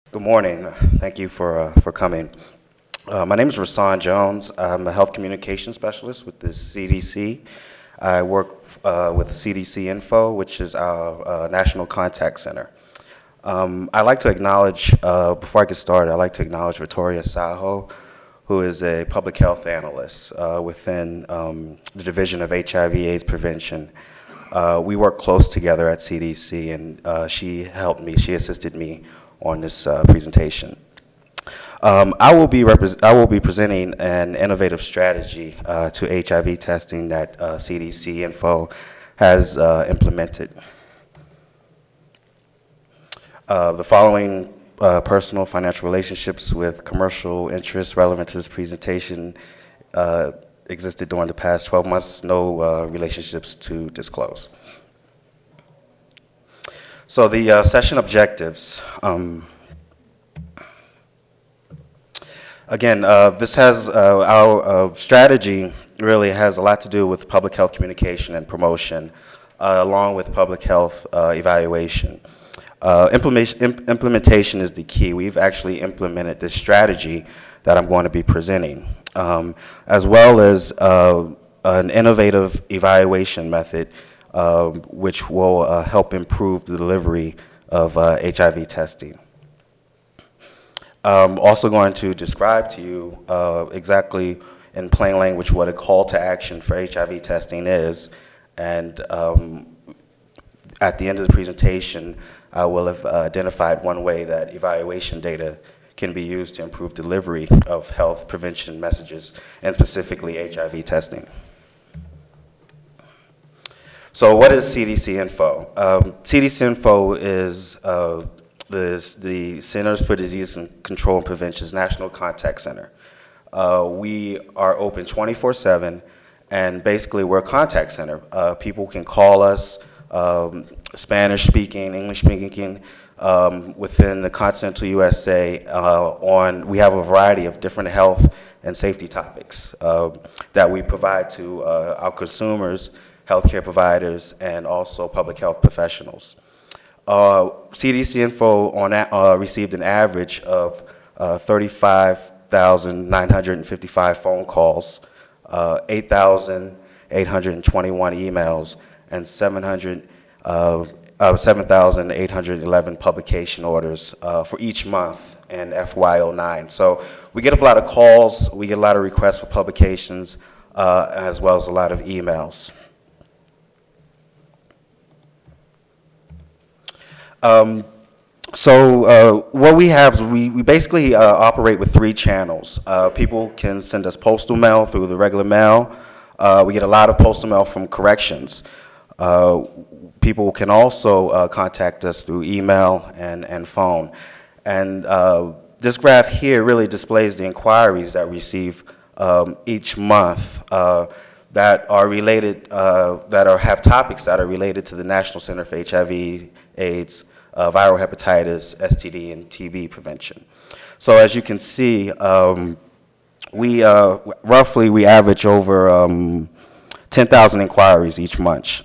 Good morning. Thank you for coming. My name is Rasan Jones. I'm a health communication specialist with the CDC. I work with CDC Info, which is our national contact center. I'd like to acknowledge, before I get started, I'd like to acknowledge Victoria Saho, who is a public health analyst within the Division of HIV/AIDS Prevention. We work close together at CDC, and she assisted me on this presentation. I will be presenting an innovative strategy to HIV testing that CDC Info has implemented. The following personal financial relationships with commercial interests relevant to this presentation existed during the past 12 months, no relationships to disclose. So the session objectives. Again, our strategy really has a lot to do with public health communication and promotion, along with public health evaluation. Implementation is the key. We've actually implemented this strategy that I'm going to be presenting, as well as an innovative evaluation method, which will help improve the delivery of HIV testing. Also going to describe to you exactly in plain language what a call to action for HIV testing is, and at the end of the presentation, I will have identified one way that evaluation data can be used to improve delivery of health prevention messages, and specifically HIV testing. So what is CDC Info? CDC Info is the Centers for Disease and Control and Prevention's National Contact Center. We are open 24/7, and basically we're a contact center. People can call us, Spanish speaking, English speaking, within the continental USA. We have a variety of different health and safety topics that we provide to our consumers, healthcare providers, and also public health professionals. CDC Info received an average of 35,955 phone calls, 8,821 emails, and 7,811 publication orders for each month in FY09. So we get a lot of calls, we get a lot of requests for publications, as well as a lot of emails. What we have is we basically operate with three channels. People can send us postal mail through the regular mail. We get a lot of postal mail from corrections. People can also contact us through email and phone. And this graph here really displays the inquiries that we receive each month that are related, have topics that are related to the National Center for HIV/AIDS, viral hepatitis, STD, and TB prevention. So as you can see, we average over 10,000 inquiries each month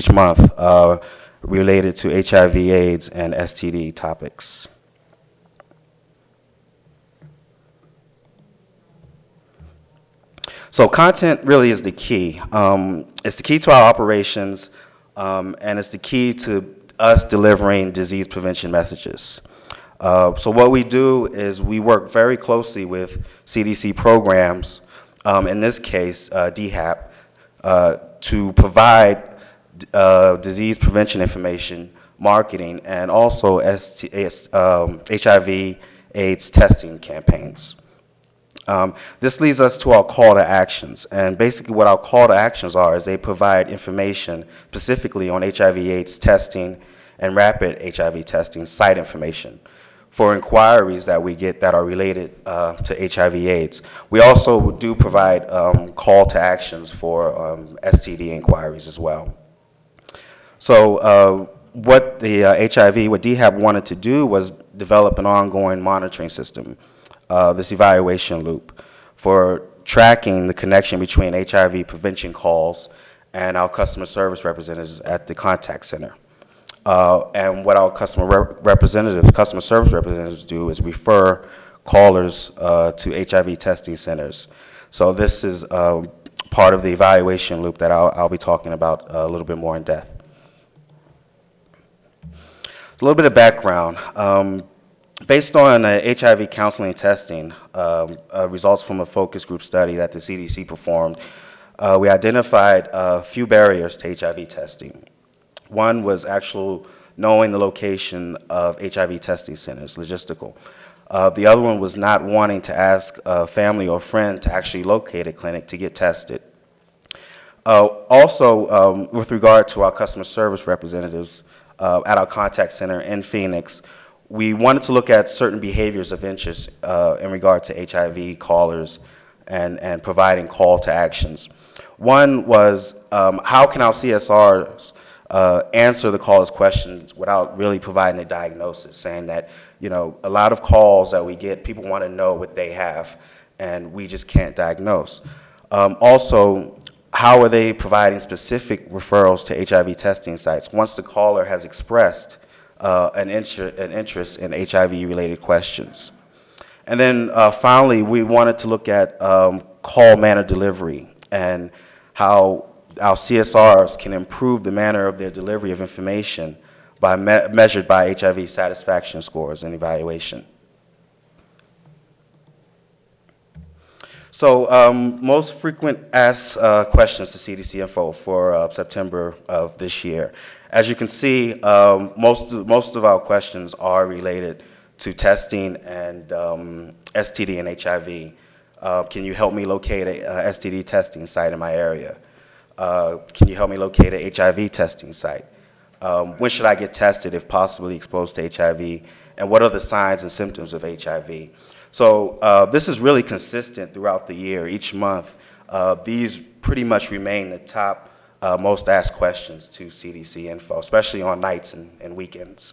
related to HIV/AIDS and STD topics. So content really is the key. It's the key to our operations, and it's the key to us delivering disease prevention messages. So what we do is we work very closely with CDC programs, in this case DHAP, to provide disease prevention information, marketing, and also HIV/AIDS testing campaigns. This leads us to our call to actions, and basically what our call to actions are is they provide information specifically on HIV/AIDS testing and rapid HIV testing site information for inquiries that we get that are related to HIV/AIDS. We also do provide call to actions for STD inquiries as well. So what DHAP wanted to do was develop an ongoing monitoring system, this evaluation loop, for tracking the connection between HIV prevention calls and our customer service representatives at the contact center. And what our representatives, customer service representatives do is refer callers to HIV testing centers. So this is part of the evaluation loop that I'll be talking about a little bit more in depth. A little bit of background. Based on HIV counseling and testing, results from a focus group study that the CDC performed, we identified a few barriers to HIV testing. One was actual knowing the location of HIV testing centers, logistical. The other one was not wanting to ask a family or friend to actually locate a clinic to get tested. Also, with regard to our customer service representatives at our contact center in Phoenix, we wanted to look at certain behaviors of interest in regard to HIV callers and providing call to actions. One was how can our CSRs answer the caller's questions without really providing a diagnosis, saying that, you know, a lot of calls that we get, people want to know what they have, and we just can't diagnose. Also, how are they providing specific referrals to HIV testing sites once the caller has expressed an interest in HIV-related questions? And then finally, we wanted to look at call manner delivery and how our CSRs can improve the manner of their delivery of information by measured by HIV satisfaction scores and evaluation. So most frequent asked questions to CDC Info for September of this year. As you can see, most of our questions are related to testing and STD and HIV. Can you help me locate a STD testing site in my area? Can you help me locate a HIV testing site? When should I get tested if possibly exposed to HIV? And what are the signs and symptoms of HIV? So this is really consistent throughout the year. Each month, these pretty much remain the top most asked questions to CDC Info, especially on nights and weekends.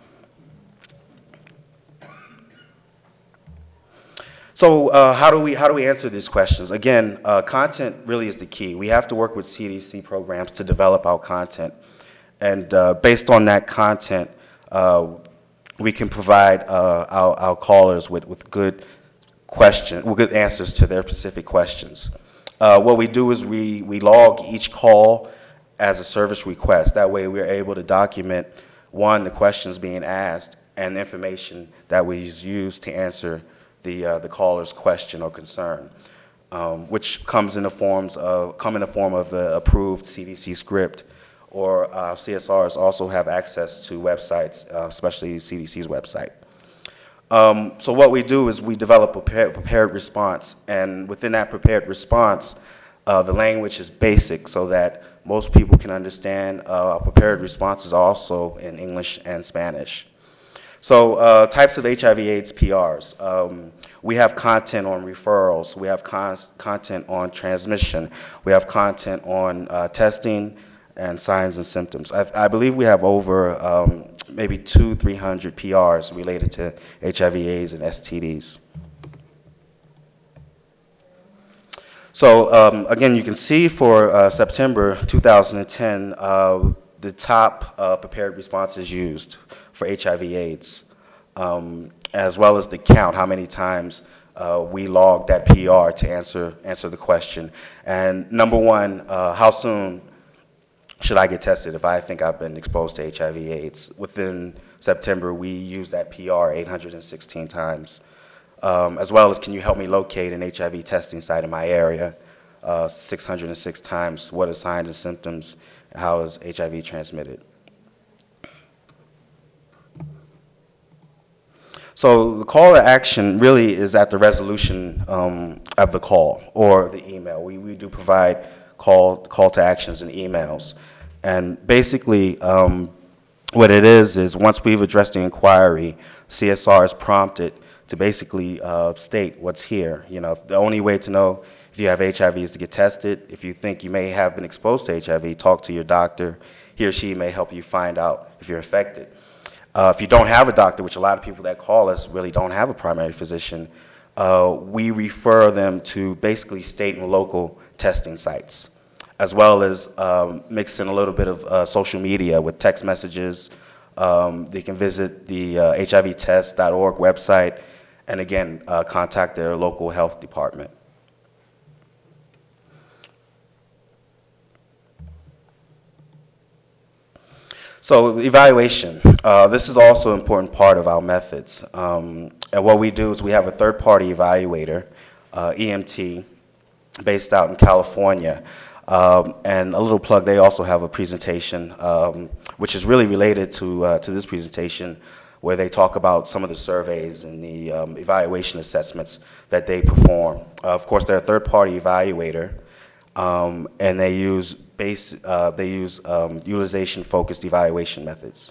So how do we answer these questions? Again, content really is the key. We have to work with CDC programs to develop our content. And based on that content, we can provide our callers with good good answers to their specific questions. What we do is we log each call as a service request. That way we're able to document, one, the questions being asked and the information that was used to answer the caller's question or concern, which comes in the form of the approved CDC script, or CSRs also have access to websites, especially CDC's website. So what we do is we develop a prepared response, and within that prepared response, the language is basic so that most people can understand. Prepared responses are also in English and Spanish. So types of HIV/AIDS PRs. We have content on referrals. We have content on transmission. We have content on testing and signs and symptoms. I believe we have over maybe 200-300 PRs related to HIV/AIDS and STDs. So again, you can see for September 2010, the top prepared responses used for HIV/AIDS, as well as the count, how many times we logged that PR to answer the question. And number one, how soon should I get tested if I think I've been exposed to HIV/AIDS? Within September, we used that PR 816 times, as well as can you help me locate an HIV testing site in my area? 606 times. What are signs and symptoms? How is HIV transmitted? So the call to action really is at the resolution of the call or the email. We do provide call to actions and emails. And basically what it is once we've addressed the inquiry, CSR is prompted to basically state what's here. You know, the only way to know if you have HIV is to get tested. If you think you may have been exposed to HIV, talk to your doctor. He or she may help you find out if you're affected. If you don't have a doctor, which a lot of people that call us really don't have a primary physician, we refer them to basically state and local testing sites. as well as mix in a little bit of social media with text messages. They can visit the HIVtest.org website and again, contact their local health department. So evaluation, this is also an important part of our methods. And what we do is we have a third-party evaluator, EMT, based out in California. And a little plug, they also have a presentation, which is really related to this presentation, where they talk about some of the surveys and the evaluation assessments that they perform. Of course, they're a third-party evaluator, and they use utilization-focused evaluation methods.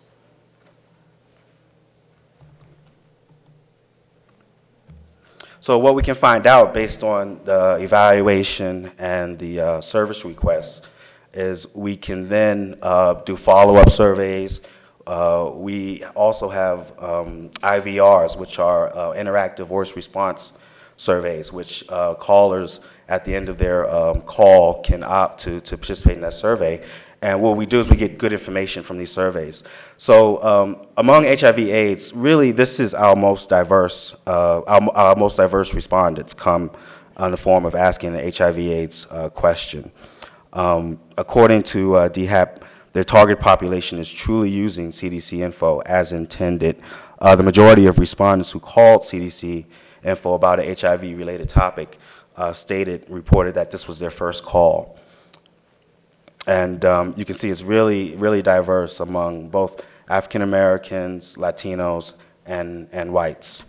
So what we can find out based on the evaluation and the service requests is we can then do follow-up surveys. We also have IVRs, which are interactive voice response surveys, which callers at the end of their call can opt to participate in that survey. And what we do is we get good information from these surveys. So among HIV/AIDS, really this is our most diverse, our most diverse respondents come in the form of asking the HIV/AIDS question. According to DHAP, their target population is truly using CDC info as intended. The majority of respondents who called CDC info about an HIV-related topic reported that this was their first call. And you can see it's really, really diverse among both African Americans, Latinos, and whites.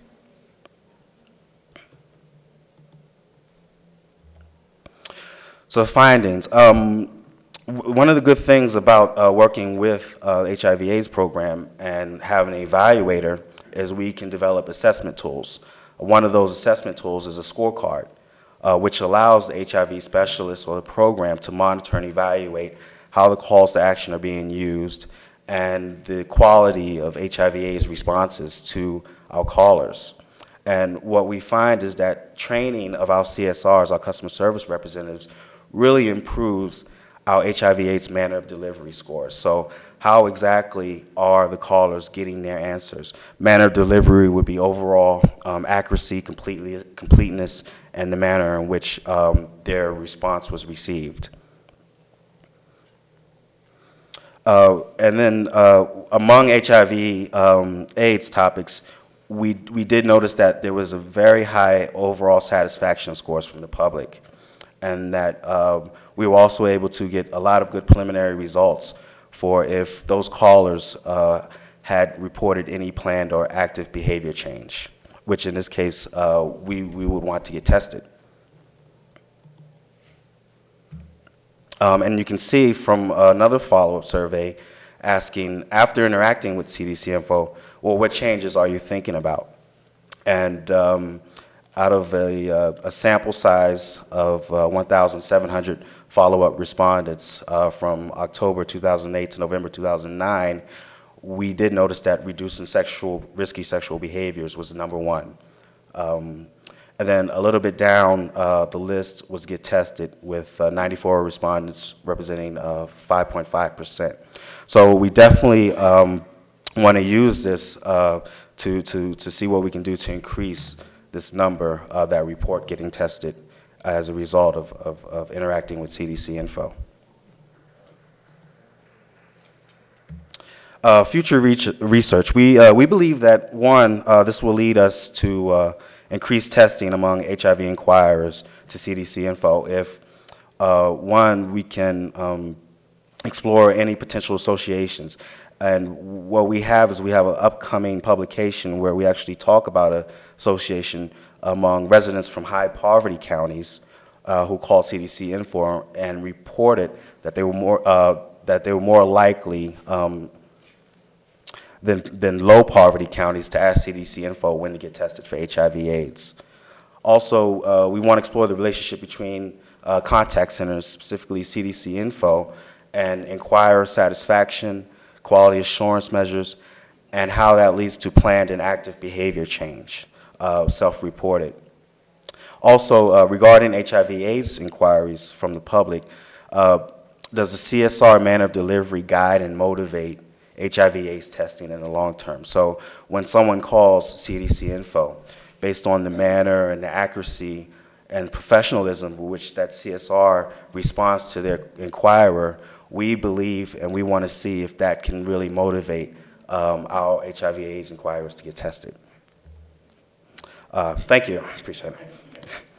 So findings. One of the good things about working with the HIV/AIDS program and having an evaluator is we can develop assessment tools. One of those assessment tools is a scorecard, which allows the HIV specialist or the program to monitor and evaluate how the calls to action are being used and the quality of HIV/AIDS responses to our callers. And what we find is that training of our CSRs, our customer service representatives, really improves our HIV/AIDS manner of delivery scores. So how exactly are the callers getting their answers? Manner of delivery would be overall accuracy, completeness, and the manner in which their response was received. And then among HIV/AIDS topics, we did notice that there was a very high overall satisfaction scores from the public, and that we were also able to get a lot of good preliminary results for if those callers had reported any planned or active behavior change, which in this case we would want to get tested. And you can see from another follow-up survey asking, after interacting with CDC info, well, what changes are you thinking about? And out of a sample size of 1,700 follow-up respondents from October 2008 to November 2009, we did notice that reducing risky sexual behaviors was the number one. And then a little bit down the list was get tested with 94 respondents representing 5.5%. So we definitely want to use this to see what we can do to increase this number that report getting tested as a result of interacting with CDC info. Future research. We believe that, one, this will lead us to increased testing among HIV inquirers to CDC info if, one, we can explore any potential associations. And what we have is we have an upcoming publication where we actually talk about an association among residents from high poverty counties who called CDC info and reported that they were more likely than low poverty counties to ask CDC info when to get tested for HIV/AIDS. Also, we want to explore the relationship between contact centers, specifically CDC info, and inquirer satisfaction, quality assurance measures, and how that leads to planned and active behavior change, self-reported. Also, regarding HIV/AIDS inquiries from the public, Does the CSR manner of delivery guide and motivate HIV/AIDS testing in the long term? So when someone calls CDC Info, based on the manner and the accuracy and professionalism with which that CSR responds to their inquirer, we believe and we want to see if that can really motivate our HIV/AIDS inquirers to get tested. Thank you. Appreciate it.